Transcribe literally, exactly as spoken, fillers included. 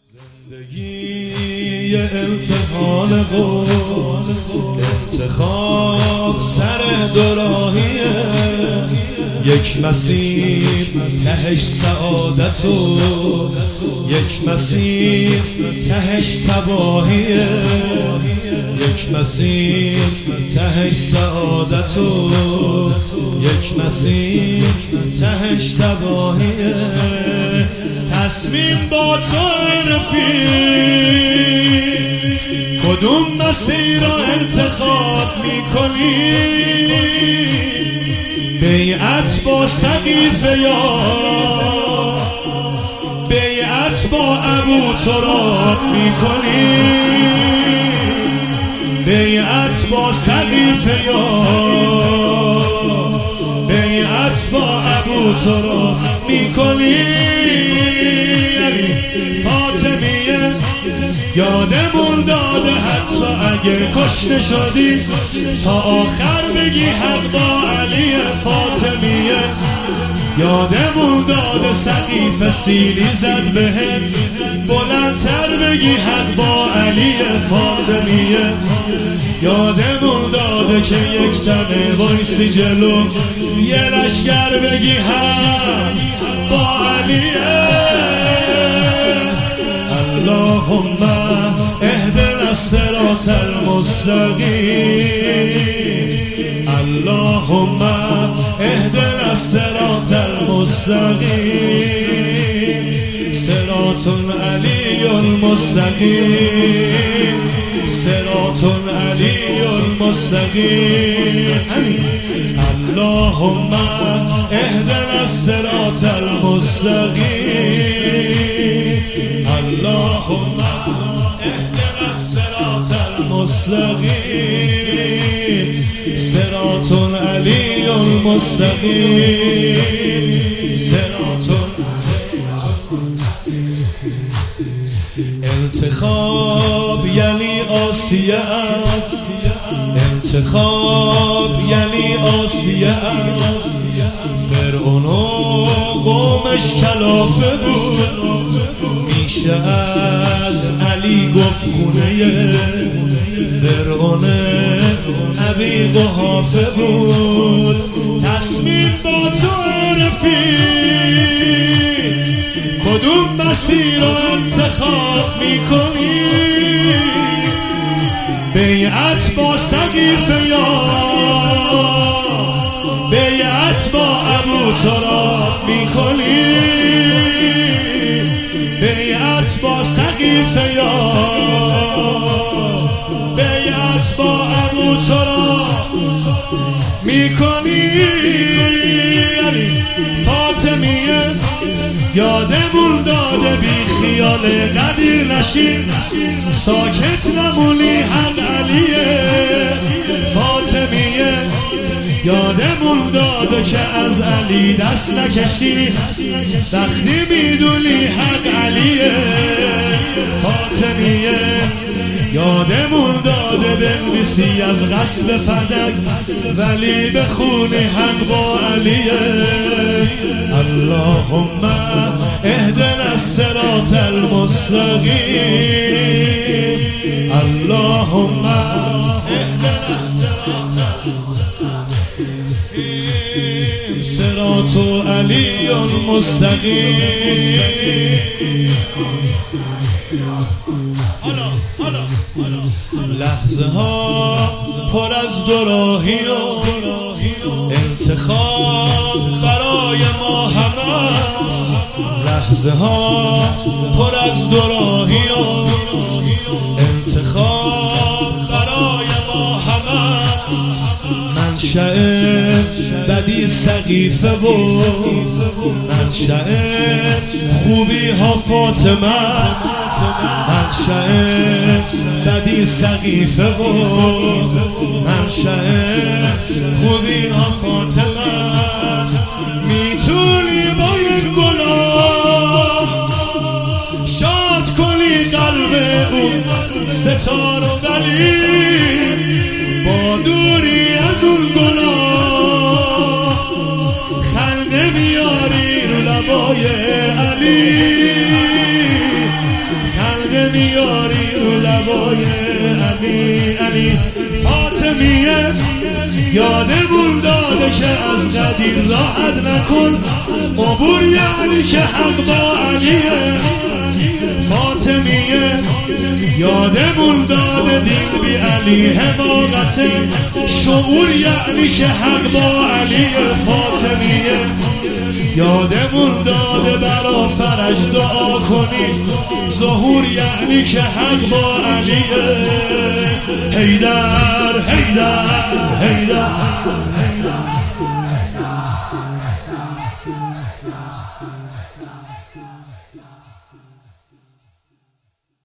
زندگی یه امتحان و انتخاب سر دوراهیه، یک مسیر تهش سعادت و یک مسیر تهش تباهیه، یک مسیر تهش سعادت و یک مسیر تهش تباهیه. تصمیم با تو رفیق، کدوم مسیر را انتخاب میکنی؟ بیعت با سقیفه یا بیعت با ابو تراب میکنی؟ بیعت با سقیفه یا بیعت با ابو تراب میکنی؟ فاطمیه یادمون داده حتی اگه کشته شدی تا آخر بگی حق با علی. فاطمیه یادمون داده سقیفه سیلی زد بهت بلندتر بگی حق با علی. فاطمیه یادمون داده که یک دقیقه وایسی جلو یه لشگر بگی حق با علی. اللهم اهدنا الصراط المستقیم، اللهم اهدنا الصراط المستقیم، صراط علی المستقیم، صراط علی المستقیم. اللهم اهدنا الصراط المستقیم، اللهم اهدنا الصراط المستقیم، صراط علی المستقیم، صراط. انتخاب یعنی آسیه است، انتخاب یعنی آسیه است. فرعون و قومش کلافه بود، میشه از علی گفت خونه فرعون ابی قحافه بود. تصمیم با تو رفیق، کدوم مسیر را انتخاب میکنی؟ بیعت با سقیفه یا بیعت با ابو تراب میکنی؟ بیعت با سقیفه یا بیعت با ابو تراب میکنی؟ فاطمیه یادمون داده بی خیال قدیر نشین، ساکت نمونی حق علیه. فاطمیه یادمون داده که از علی دست نکشی، وقتی میدونی حق علیه. فاطمیه یادمون داده بنویسی از غصب فدک ولی بخونی حق با علیه. اللهم اهدنا الصراط المستقیم، اللهم اهدنا الصراط المستقیم، صراط علی المستقیم. لحظه ها پر از دوراهی و انتخاب برای ما هست، لحظه ها پر از دوراهی و انتخاب برای ما هست. منشأ بدی سقیفه و منشأ خوبی ها فاطمه، منشأ بدی سقیفه و منشأ خوبی ها فاطمه. میتونی با یک گلاب شاد کنی قلب اون ستار و ولی با دوری از اون گلاب خنده میاری رو لبای علی. حق میاری رو لبای علی علی فاطمیه یادمون داده که از قدیر راحت نکن عبور یعنی که حق با علیه فاطمیه یادمون داده دین بی علی حماقته شعور یعنی که حق با علیه فاطمیه یادمون داده برا فرج دعا کنی ظهور یعنی که حق با علیه حیدر حیدر حیدر